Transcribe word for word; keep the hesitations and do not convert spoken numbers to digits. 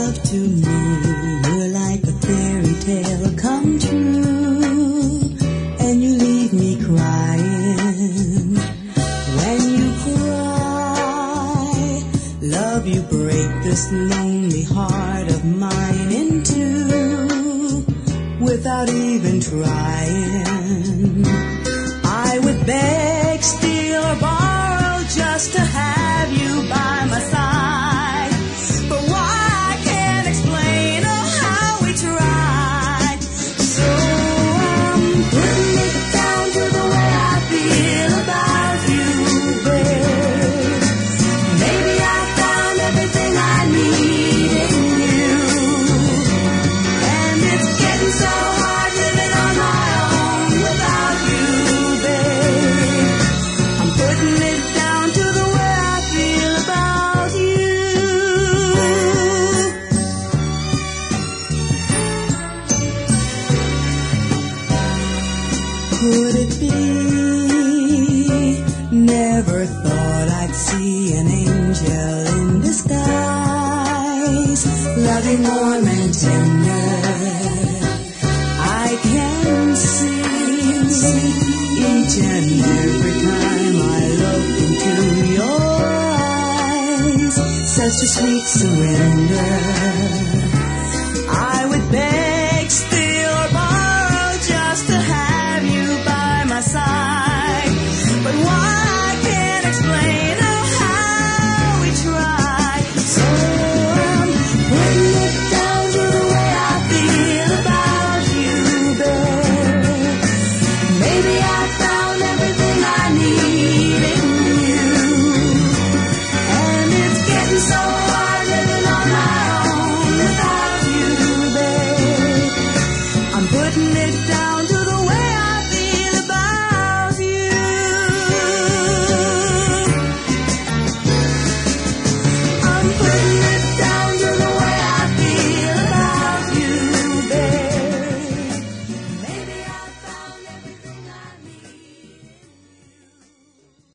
love to me, you're like a fairy tale come true, and you leave me crying when you cry. Love, you break this lonely heart of mine in two without even trying. I would beg, steal, or borrow just to have you by my side. But why I can't explain, oh, how we tried. So I'm putting it down to the way I feel about you, babe. Maybe I found everything I need in you, and it's getting so hard living on my own without you, babe. I'm putting it down to the way I feel about you. Could it be? Never thought I'd see an angel in disguise, loving, warm and tender. I can see each and every time I look into your eyes, such a sweet surrender. I would beg, steal, or borrow just to have you by my side. But why I can't explain, oh, how we tried. So I'm putting it down to the way I feel about you, babe. Maybe I found everything I need in you, and it's getting so hard living on my own without you, babe. I'm putting it down to the way I